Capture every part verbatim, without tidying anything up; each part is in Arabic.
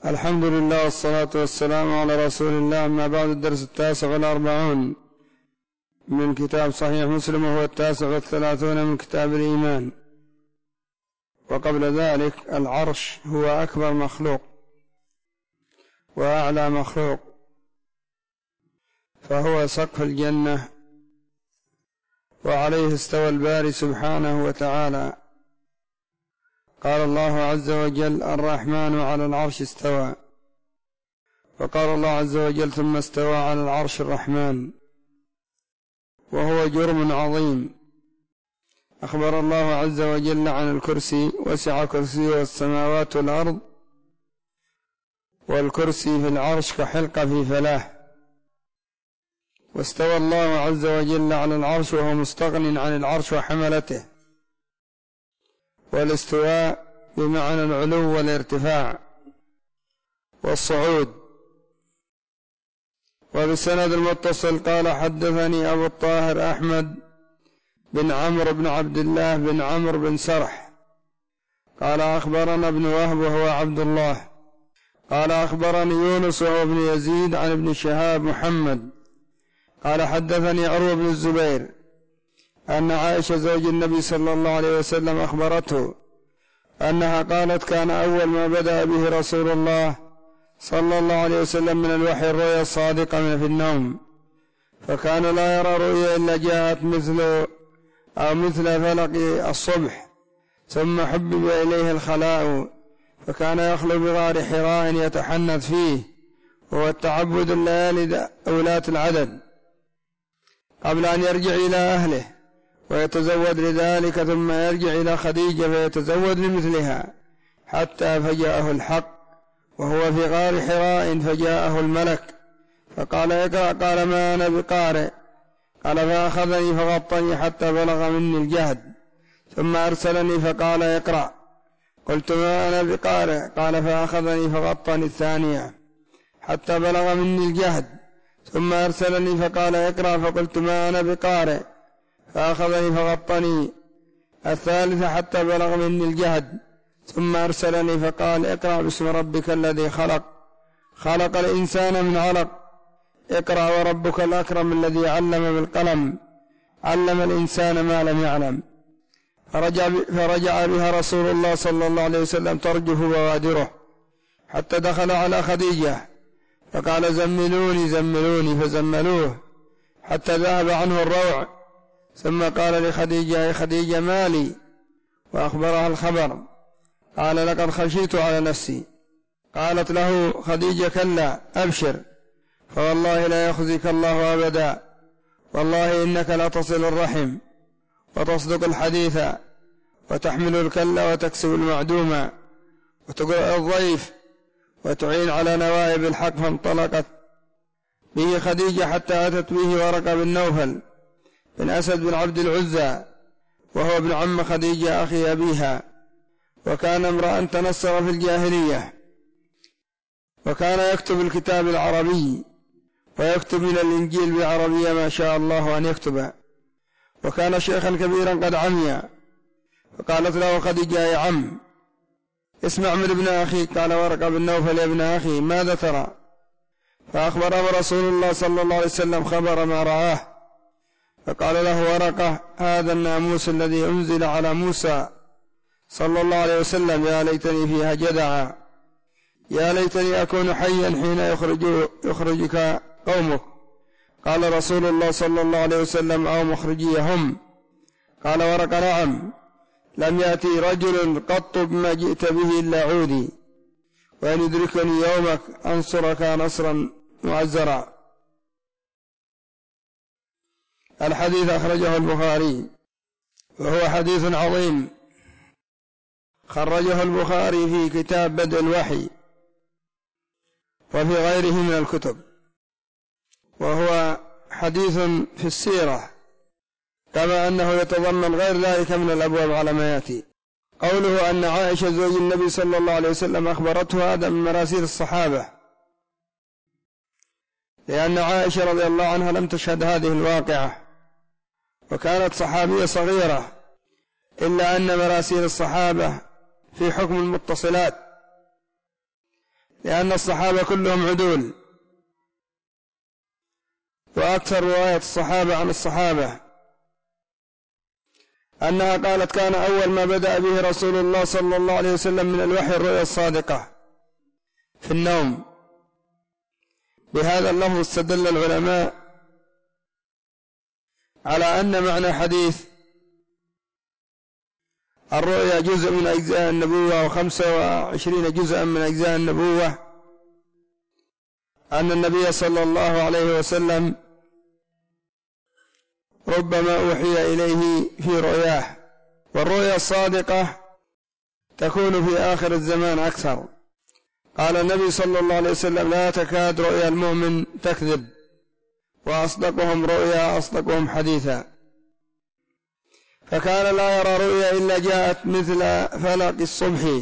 الحمد لله والصلاة والسلام على رسول الله. أما بعد، الدرس التاسع والأربعون من كتاب صحيح مسلم، وهو التاسع والثلاثون من كتاب الإيمان. وقبل ذلك العرش هو أكبر مخلوق وأعلى مخلوق، فهو سقف الجنة، وعليه استوى الباري سبحانه وتعالى. قال الله عز وجل: الرحمن على العرش استوى. وقال الله عز وجل: ثم استوى على العرش الرحمن. وهو جرم عظيم. أخبر الله عز وجل عن الكرسي: وسع كرسيه السماوات والأرض، والكرسي في العرش كحلقة في فلاة. واستوى الله عز وجل على العرش وهو مستغن عن العرش وحملته. والاستواء بمعنى العلو والارتفاع والصعود. وبالسند المتصل قال: حدثني أبو الطاهر أحمد بن عمرو بن عبد الله بن عمرو بن سرح قال: أخبرنا ابن وهب وهو عبد الله قال: أخبرني يونس وهو ابن يزيد عن ابن شهاب محمد قال: حدثني عروة بن الزبير أن عائشة زوج النبي صلى الله عليه وسلم أخبرته أنها قالت: كان أول ما بدأ به رسول الله صلى الله عليه وسلم من الوحي الرؤيا الصادقة من في النوم، فكان لا يرى رؤيا إلا جاءت مثل أو مثل فلق الصبح، ثم حبب إليه الخلاء، فكان يخلو بغار حراء يتحنث فيه، وهو التعبد الليالي أولات العدد، قبل أن يرجع إلى أهله ويتزود لذلك، ثم يرجع إلى خديجة فيتزود لمثلها، حتى فجاءه الحق وهو في غار حراء، فجاءه الملك فقال: اقرأ. قال: ما أنا بقارئ. قال: فأخذني فغطني حتى بلغ مني الجهد، ثم أرسلني فقال: اقرأ. قلت: ما أنا بقارئ. قال: فأخذني فغطني الثانية حتى بلغ مني الجهد، ثم أرسلني فقال: اقرأ. فقلت: ما أنا بقارئ. فأخذني فغطني الثالثة حتى بلغ مني الجهد، ثم أرسلني فقال: اقرأ باسم ربك الذي خلق خلق الإنسان من علق، اقرأ وربك الأكرم الذي علم بالقلم علم الإنسان ما لم يعلم. فرجع, فرجع بها رسول الله صلى الله عليه وسلم ترجف بوادره، حتى دخل على خديجة فقال: زملوني زملوني، فزملوه حتى ذهب عنه الروع، ثم قال لخديجة: يا خديجة ما لي؟ وأخبرها الخبر. قال: لقد خشيت على نفسي. قالت له خديجة: كلا، أبشر، فوالله لا يخزيك الله أبدا، والله إنك لا تصل الرحم وتصدق الحديث وتحمل الكلا وتكسب المعدومة وتقرأ الضيف وتعين على نوائب الحق. فانطلقت به خديجة حتى أتت به ورقة بن نوفل بن أسد بن عبد العزى، وهو ابن عم خديجة أخي أبيها، وكان امرأ تنصر في الجاهلية، وكان يكتب الكتاب العربي ويكتب من الإنجيل بعربية ما شاء الله أن يكتب، وكان شيخا كبيرا قد عمي. فقالت له خديجة: يا عم، اسمع من ابن أخي. قال ورقة بن نوفل: يا ابن أخي، ماذا ترى؟ فأخبره رسول الله صلى الله عليه وسلم خبر ما رآه، فقال له ورقة: هذا الناموس الذي أنزل على موسى صلى الله عليه وسلم، يا ليتني فيها جدعا، يا ليتني أكون حيا حين يخرج يخرجك قومك. قال رسول الله صلى الله عليه وسلم: أو مخرجيهم؟ قال ورقة: نعم، لم يأتي رجل قط بما جئت به إلا عودي، وأن يدركني يومك أنصرك نصرا معزرا. الحديث أخرجه البخاري، وهو حديث عظيم، خرجه البخاري في كتاب بدء الوحي وفي غيره من الكتب، وهو حديث في السيرة، كما أنه يتضمن غير ذلك من الأبواب على ما يأتي. قوله أن عائشة زوج النبي صلى الله عليه وسلم أخبرته، هذا من مراسيل الصحابة، لأن عائشة رضي الله عنها لم تشهد هذه الواقعة، وكانت صحابية صغيرة، إلا أن مراسيل الصحابة في حكم المتصلات، لأن الصحابة كلهم عدول، وأكثر رواية الصحابة عن الصحابة أنها قالت كان أول ما بدأ به رسول الله صلى الله عليه وسلم من الوحي الرؤيا الصادقة في النوم. بهذا اللفظ استدل العلماء على أن معنى حديث الرؤيا جزء من أجزاء النبوة وخمسة وعشرين جزءا من أجزاء النبوة، أن النبي صلى الله عليه وسلم ربما أوحي إليه في رؤياه، والرؤيا الصادقة تكون في آخر الزمان أكثر. قال النبي صلى الله عليه وسلم لا تكاد رؤيا المؤمن تكذب، وأصدقهم رؤيا أصدقهم حديثا. فكان لا يرى رؤيا إلا جاءت مثل فلق الصبح،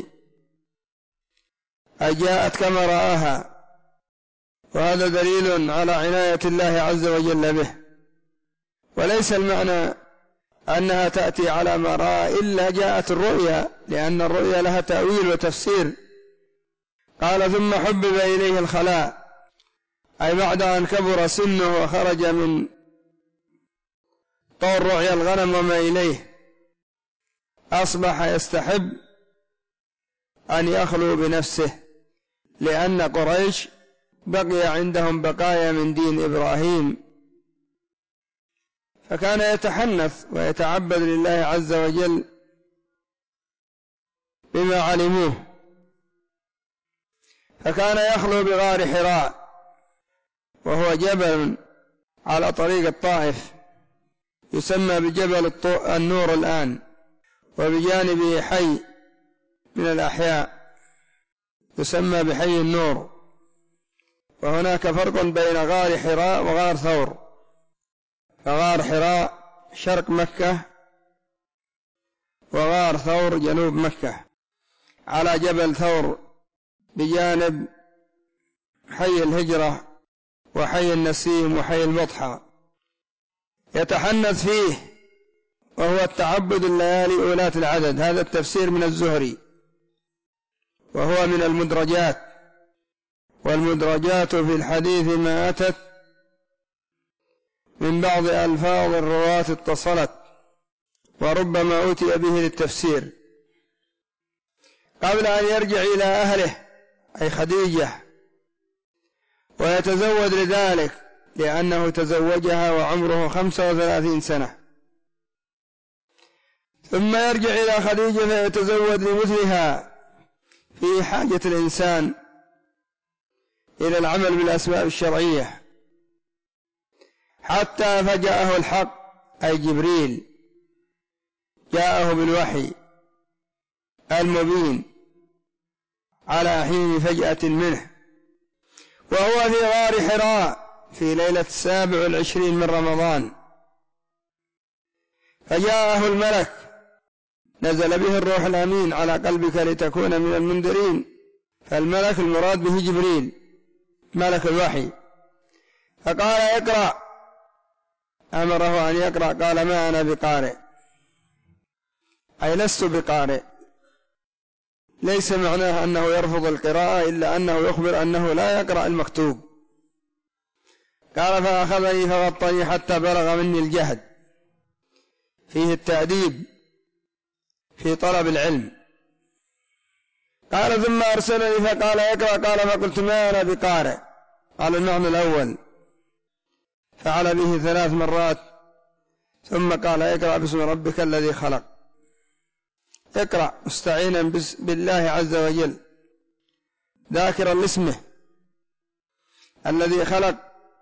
أي جاءت كما رآها، وهذا دليل على عناية الله عز وجل به. وليس المعنى أنها تأتي على ما رأى إلا جاءت الرؤيا، لأن الرؤيا لها تأويل وتفسير. قال ثم حبب إليه الخلاء، أي بعد أن كبر سنه وخرج من طور رعي الغنم وما إليه، أصبح يستحب أن يخلو بنفسه، لأن قريش بقي عندهم بقايا من دين إبراهيم، فكان يتحنث ويتعبد لله عز وجل بما علموه. فكان يخلو بغار حراء، وهو جبل على طريق الطائف يسمى بجبل النور الآن، وبجانبه حي من الأحياء يسمى بحي النور. وهناك فرق بين غار حراء وغار ثور، فغار حراء شرق مكة، وغار ثور جنوب مكة، على جبل ثور بجانب حي الهجرة وحي النسيم وحي البطحة. يتحنث فيه وهو التعبد الليالي أولات العدد. هذا التفسير من الزهري، وهو من المدرجات، والمدرجات في الحديث ما أتت من بعض ألفاظ الرواة اتصلت، وربما أوتي به للتفسير قبل أن يرجع إلى أهله أي خديجة ويتزود لذلك، لأنه تزوجها وعمره خمسة وثلاثين سنة، ثم يرجع إلى خديجة فيتزود لمثلها. في حاجة الإنسان إلى العمل بالأسباب الشرعية، حتى فجاءه الحق أي جبريل جاءه بالوحي المبين على حين فجأة منه، وهو في غار حراء في ليلة السابع والعشرين من رمضان. فجاءه الملك نزل به الروح الأمين على قلبك لتكون من المنذرين، فالملك المراد به جبريل ملك الوحي. فقال اقرأ، أمره أن يقرأ، قال ما أنا بقارئ، أي لست بقارئ. ليس معناه أنه يرفض القراءة، إلا أنه يخبر أنه لا يقرأ المكتوب. قال فأخذني فغطني حتى بلغ مني الجهد، فيه التأديب في طلب العلم. قال ثم أرسلني فقال اقرأ، قال فقلت ما أنا بقارئ. قال المعنى الأول، فعل به ثلاث مرات، ثم قال اقرأ باسم ربك الذي خلق. اقرأ مستعينا بالله عز وجل، ذاكرا لاسمه الذي خلق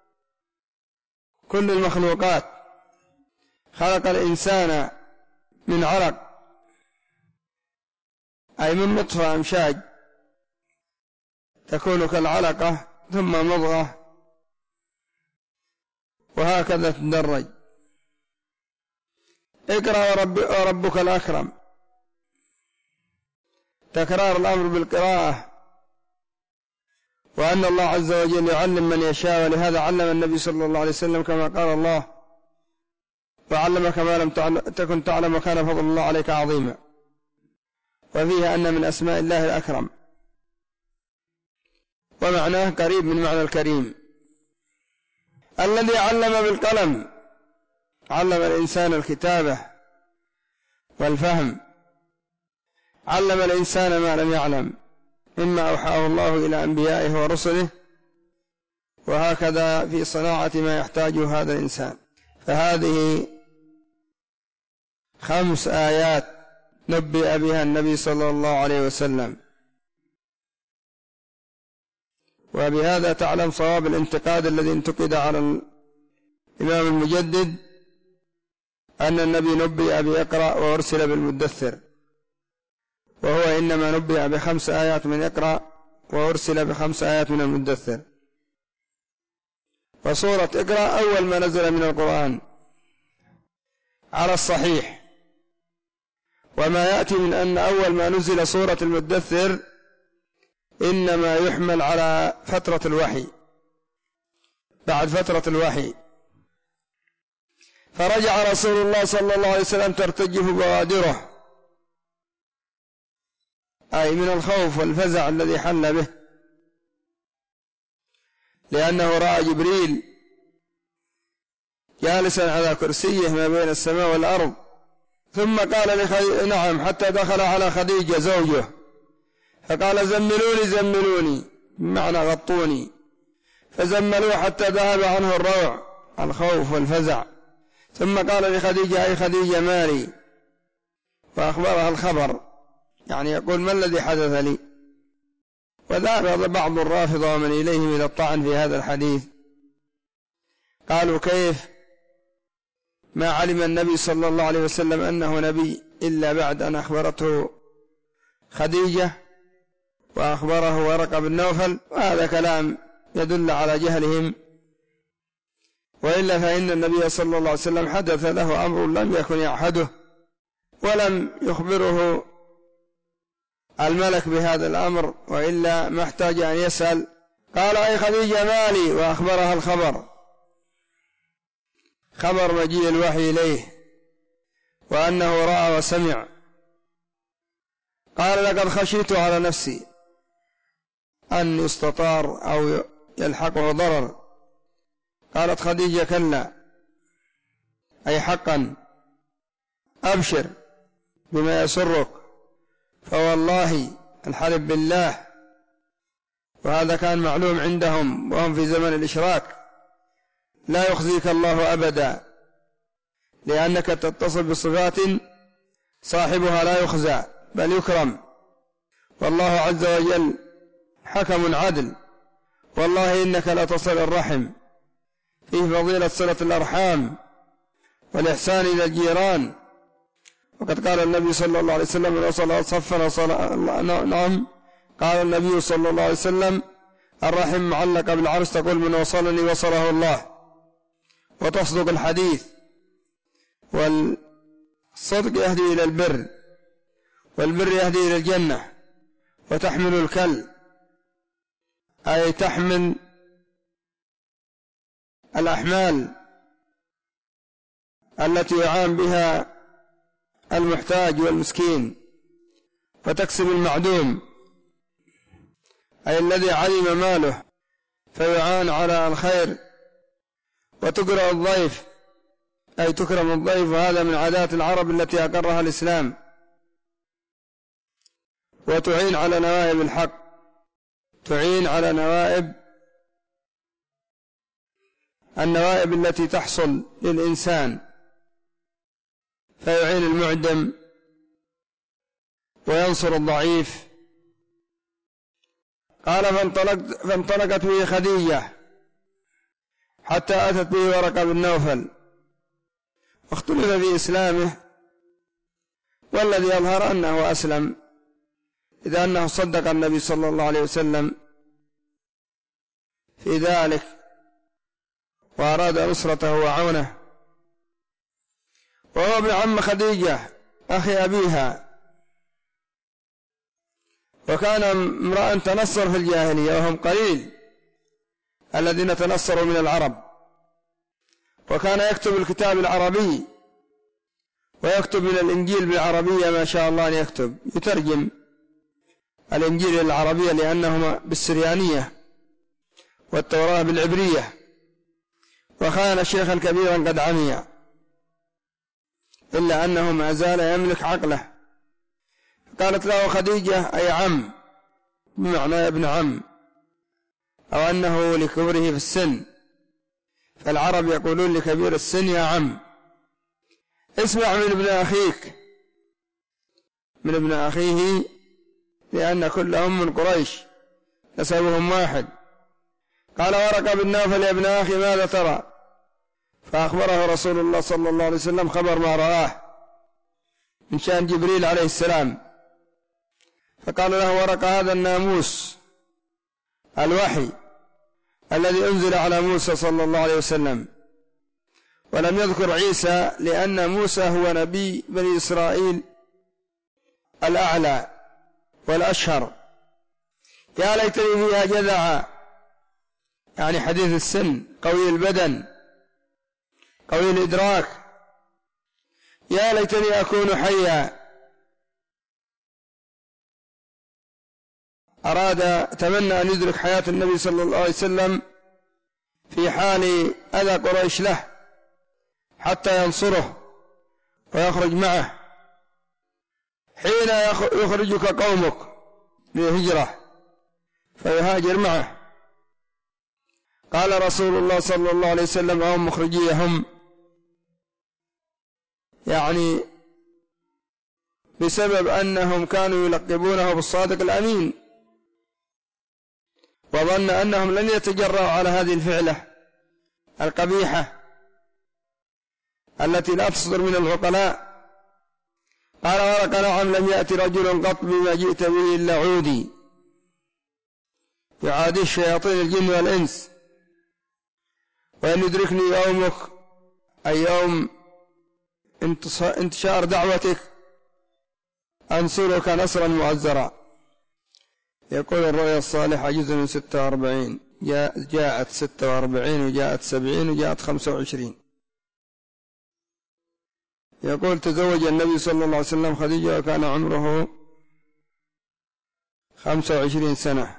كل المخلوقات. خلق الإنسان من علق، أي من نطفة أمشاج تكون كالعلقة، ثم مضغة، وهكذا تدرج. اقرأ ورب وربك الأكرم، تكرار الأمر بالقراءة، وأن الله عز وجل يعلم من يشاء، ولهذا علم النبي صلى الله عليه وسلم كما قال الله وعلمك ما لم تكن تعلم وكان فضل الله عليك عظيما. وفيها أن من أسماء الله الأكرم. ومعناه قريب من معنى الكريم. الذي علم بالقلم، علم الإنسان الكتابة والفهم، علم الإنسان ما لم يعلم مما أوحاه الله إلى أنبيائه ورسله، وهكذا في صناعة ما يحتاجه هذا الإنسان. فهذه خمس آيات نبئ بها النبي صلى الله عليه وسلم، وبهذا تعلم صواب الانتقاد الذي انتقد على الإمام المجدد أن النبي نبئ بإقرأ وأرسل بالمدثر، وهو إنما نبئ بخمس آيات من إقرأ وأرسل بخمس آيات من المدثر. وسورة إقرأ أول ما نزل من القرآن على الصحيح، وما يأتي من أن أول ما نزل سورة المدثر إنما يحمل على فترة الوحي، بعد فترة الوحي، فرجع رسول الله صلى الله عليه وسلم ترتجف بوادره، أي من الخوف والفزع الذي حل به، لأنه رأى جبريل جالسا على كرسيه ما بين السماء والأرض، ثم قال لخديجة نعم، حتى دخل على خديجة زوجه فقال زملوني زملوني بمعنى غطوني، فزملوه حتى ذهب عنه الروع الخوف والفزع، ثم قال لخديجة أي خديجة مالي، فأخبرها الخبر، يعني يقول ما الذي حدث لي. وذهب بعض الرافضة ومن إليهم إلى الطعن في هذا الحديث، قالوا كيف ما علم النبي صلى الله عليه وسلم أنه نبي إلا بعد أن أخبرته خديجة وأخبره ورقة بن نوفل، وهذا كلام يدل على جهلهم، وإلا فإن النبي صلى الله عليه وسلم حدث له أمر لم يكن يعهده، ولم يخبره الملك بهذا الأمر، وإلا ما احتاج أن يسأل. قال أي خديجة مالي، وأخبرها الخبر، خبر مجيء الوحي إليه وأنه رأى وسمع. قال لقد خشيت على نفسي أن يستطار أو يلحقه ضرر. قالت خديجة كلا، أي حقا أبشر بما يسرك، فوالله الحلف بالله، وهذا كان معلوم عندهم وهم في زمن الإشراك، لا يخزيك الله أبدا، لأنك تتصف بصفات صاحبها لا يخزى بل يكرم، والله عز وجل حكم عدل. والله إنك لا تصل الرحم، فيه فضيلة صلة الأرحام والإحسان إلى الجيران. وقد قال النبي صلى الله عليه وسلم من وصل صفا وصل، نعم، قال النبي صلى الله عليه وسلم الرحم معلق بالعرش، تقول من وصلني وصله الله، وتصدق الحديث، والصدق يهدي إلى البر، والبر يهدي إلى الجنة، وتحمل الكل، أي تحمل الأحمال التي يعان بها المحتاج والمسكين، فتكسب المعدوم، أي الذي علم ماله فيعان على الخير، وتقرأ الضيف، أي تكرم الضيف، وهذا من عادات العرب التي أقرها الإسلام، وتعين على نوائب الحق، تعين على نوائب النوائب التي تحصل للإنسان، فيعين المعدم وينصر الضعيف. قال فانطلقت, فانطلقت به خديجة حتى أتت به ورقة بن نوفل، واختلف في إسلامه، والذي يظهر أنه أسلم، إذا أنه صدق النبي صلى الله عليه وسلم في ذلك وأراد نصرته وعونه. وهو ابن عم خديجة أخي أبيها، وكان امرأ تنصر في الجاهلية، وهم قليل الذين تنصروا من العرب، وكان يكتب الكتاب العربي ويكتب من الإنجيل بالعربية ما شاء الله أن يكتب، يترجم الإنجيل العربية لأنهما بالسريانية، والتوراة بالعبرية، وكان شيخا كبيرا قد عمي، إلا أنه ما زال يملك عقله. قالت له خديجة أي عم، بمعنى ابن عم، أو أنه لكبره في السن، فالعرب يقولون لكبير السن يا عم. اسمع من ابن أخيك، من ابن أخيه، لأن كلهم من قريش نسبهم واحد. قال ورقة بن نوفل يا ابن أخي ماذا ترى؟ فأخبره رسول الله صلى الله عليه وسلم خبر ما رآه من شأن جبريل عليه السلام. فقال له ورقة هذا الناموس الوحي الذي أنزل على موسى صلى الله عليه وسلم، ولم يذكر عيسى لأن موسى هو نبي بني إسرائيل الأعلى والأشهر. يا ليتني فيها جذع، يعني حديث السن، قوي البدن، قوي الإدراك، يا ليتني أكون حيا. أراد تمنى أن يدرك حياة النبي صلى الله عليه وسلم في حال أذى قريش له حتى ينصره ويخرج معه حين يخرجك قومك للهجرة فيهاجر معه. قال رسول الله صلى الله عليه وسلم هم مخرجيهم، يعني بسبب أنهم كانوا يلقبونه بالصادق الأمين، وظن أنهم لن يتجرأوا على هذه الفعلة القبيحة التي لا تصدر من العقلاء. قال ورقة نعم لم يأتي رجل قط بما جئت به إلا عودي، يعادي الشياطين الجن والإنس، وأن يدركني يومك أي يوم انتشار دعوتك أنصرك نصرا مؤزرا. يقول الرؤيا الصالحة جزء من ستة وأربعين، جاءت ستة وأربعين وجاءت سبعين وجاءت خمسة وعشرين. يقول تزوج النبي صلى الله عليه وسلم خديجة وكان عمره خمسة وعشرين سنة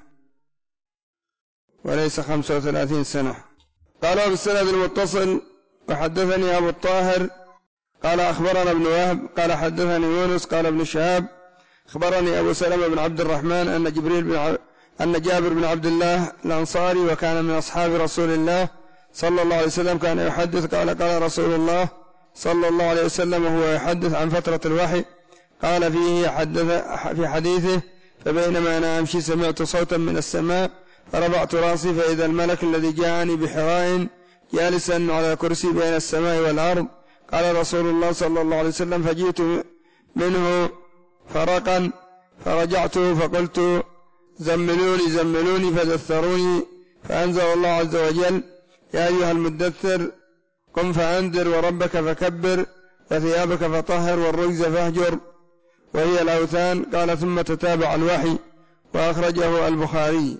وليس خمسة وثلاثين سنة. قال بالسند المتصل وحدثني أبو الطاهر قال أخبرنا ابن وهب قال حدثني يونس قال ابن شهاب أخبرني أبو سلمة بن عبد الرحمن أن جبريل بن ع... أن جابر بن عبد الله الأنصاري وكان من أصحاب رسول الله صلى الله عليه وسلم كان يحدث قال قال رسول الله صلى الله عليه وسلم وهو يحدث عن فترة الوحي قال فيه حدث في حديثه فبينما أنا أمشي سمعت صوتا من السماء فرفعت رأسي فإذا الملك الذي جاءني بحراء جالسا على كرسي بين السماء والأرض. قال رسول الله صلى الله عليه وسلم فجئت منه فرقا فرجعت فقلت زملوني زملوني فدثروني فأنزل الله عز وجل يا أيها المدثر قم فأنذر وربك فكبر وثيابك فطهر والرجز فاهجر وهي الأوثان. قال ثم تتابع الوحي وأخرجه البخاري.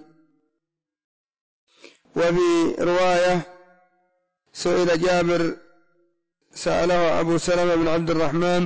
وفي رواية سئل جابر سأله أبو سلمة بن عبد الرحمن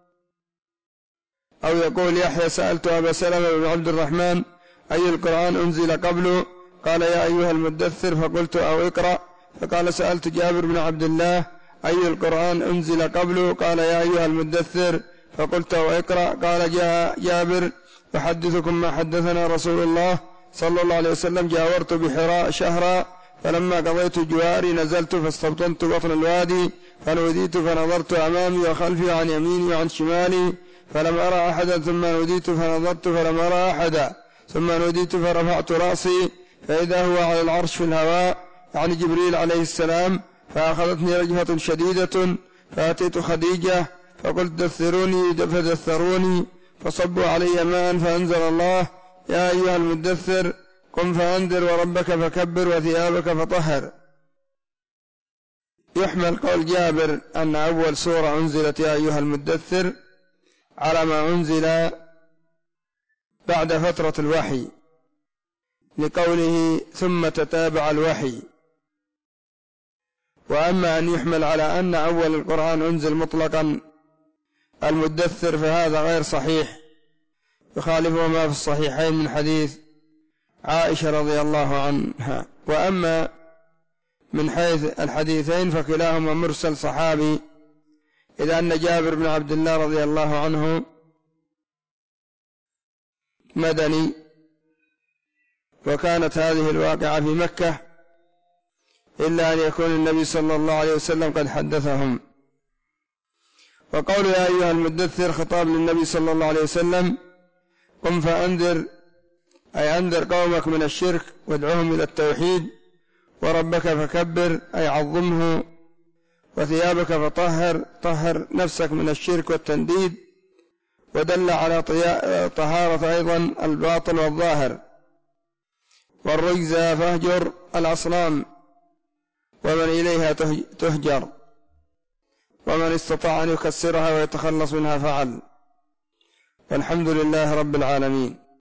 أو يقول يحيى سألت أبا سلمة بن عبد الرحمن أي القرآن أنزل قبله قال يا أيها المدثر فقلت أو اقرأ فقال سألت جابر بن عبد الله أي القرآن أنزل قبله قال يا أيها المدثر فقلت أو اقرأ قال جاء جابر يحدثكم ما حدثنا رسول الله صلى الله عليه وسلم جاورت بحراء شهرا فلما قضيت جواري نزلت فاستبطنت بطن الوادي فنوديت فنظرت أمامي وخلفي عن يميني وعن شمالي فلم أرى أحدا ثم نوديت فنظرت فلم أرى أحدا ثم نوديت فرفعت رأسي فإذا هو على العرش في الهواء يعني جبريل عليه السلام فأخذتني رجفة شديدة فأتيت خديجة فقلت دثروني فدثروني فصبوا علي ماء فأنزل الله يا أيها المدثر قم فأنذر وربك فكبر وثيابك فطهر. يحمل قول جابر أن أول سورة أنزلت يا أيها المدثر على ما أنزل بعد فترة الوحي لقوله ثم تتابع الوحي. وأما أن يحمل على أن أول القرآن أنزل مطلقا المدثر فهذا غير صحيح يخالف ما في الصحيحين من حديث عائشة رضي الله عنها وأما من حيث الحديثين فكلاهما مرسل صحابي، إذ أن جابر بن عبد الله رضي الله عنه مدني، وكانت هذه الواقعة في مكة، إلا أن يكون النبي صلى الله عليه وسلم قد حدثهم. وقول يا أيها المدثر خطاب للنبي صلى الله عليه وسلم، قم فأنذر، أي أنذر قومك من الشرك وادعوهم إلى التوحيد، وربك فكبر، أي عظمه، وثيابك فطهر، طهر نفسك من الشرك والتنديد. ودل على طهارة أيضا الباطن والظاهر. والرجز فاهجر الأصنام ومن إليها تهجر، ومن استطاع أن يكسرها ويتخلص منها فعل. والحمد لله رب العالمين.